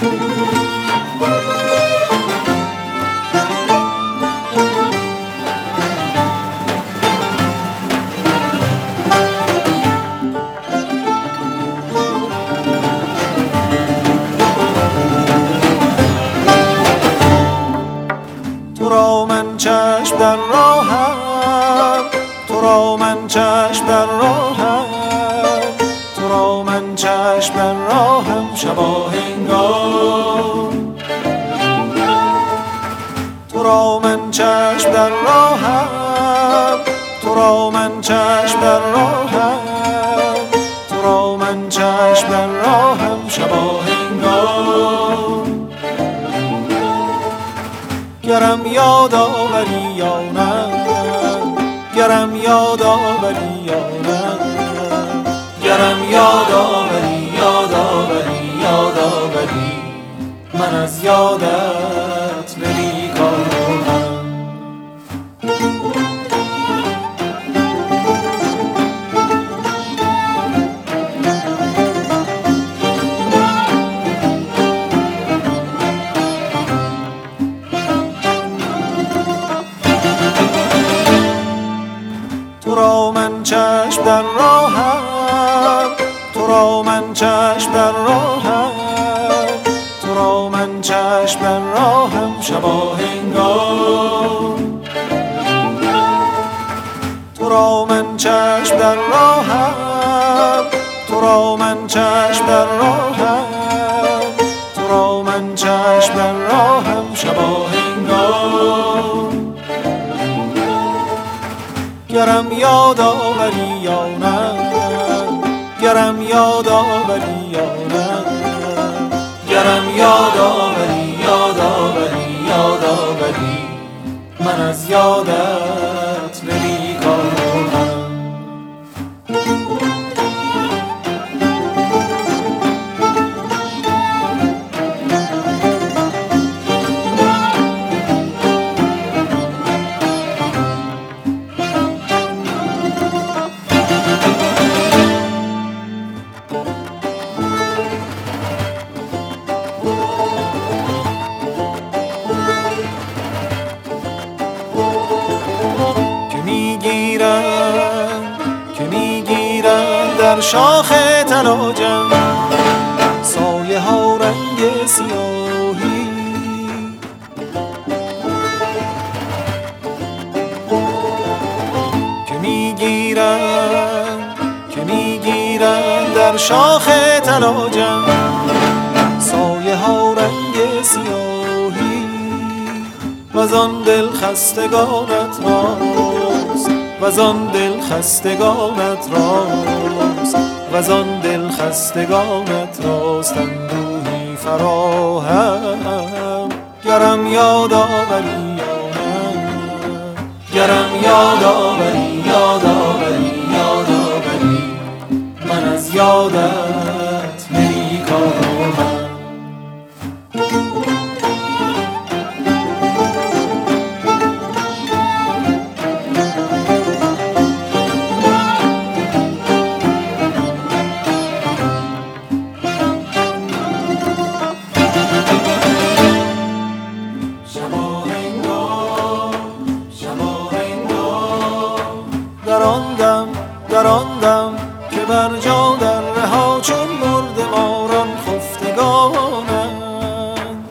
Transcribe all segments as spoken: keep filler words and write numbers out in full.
تو را من چشم در راهم، تو را من چشم در راهم، تو را من چشم در راهم شبا هنگام. تو را من چشم در راهم، تو را من چشم در راهم، تو را من چشم در راهم شبا هنگام. گرم یاد آوری یا نه، گرم یاد آوری یا نه، گرم یاد آوری یاد آوری یاد آوری من از یادت نمی کنم. تو را من چشم در راهم، تو را من چشم در راهم، تو را من چشم در راهم شبا هنگام. تو را من چشم در راهم، تو را من چشم در راهم، تو را من چشم در راهم شبا هنگام. گرم یاد آوری یا نه، گرم یاد آوری یا نه، گرم یاد آوری یاد آوری یاد آوری من از یادت نمی کنم. که میگیرن در شاخ تلاجم سایه ها رنگ سیاهی، که میگیرن که میگیرن در شاخ تلاجم سایه ها رنگ سیاهی. وزان دل خستگانت راست، وزان دل خستگانت راست، وزان دل خستگانت راست اندوهی فراهم. گرم یاد آوری یا نه، گرم یاد آوری یاد آوری یاد آوری من از یادت نمی کنم. در آن دم در آن دم که بر جا در رها چون مرده ماران خفتگانند.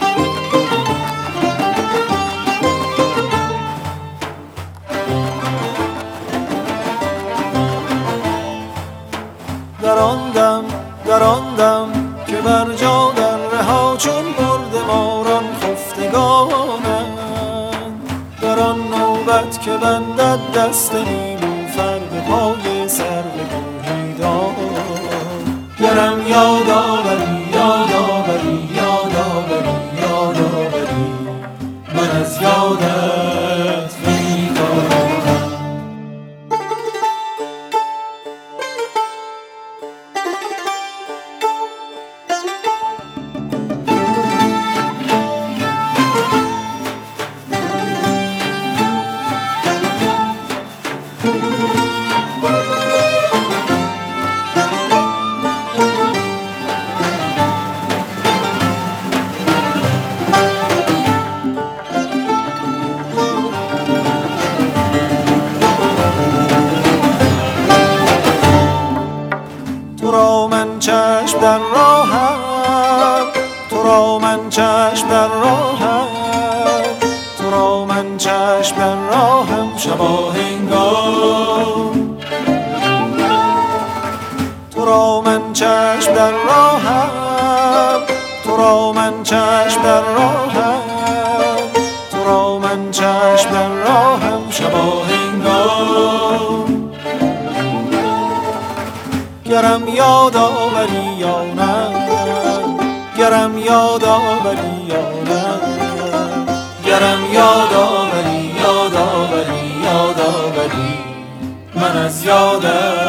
در آن دم در آن دم که بر جا در رها چون مرده ماران خفتگانند. در آن نوبت که بندد دست نیلوفر به پای سرو کوهیدان. گرم یاد آوری یاد آوری یاد آوری یاد آوری من از یادت نمی کنم. را من چشم در راهم، تو را من چشم در راهم شبا هنگام. تو را من چشم در راهم، تو را من چشم در راهم، تو را من چشم در راهم شبا هنگام. گرم یاد آوری یا نه، گرم یاد آوری یا نه، گرم یاد آوری یاد آوری یاد آوری من از یادم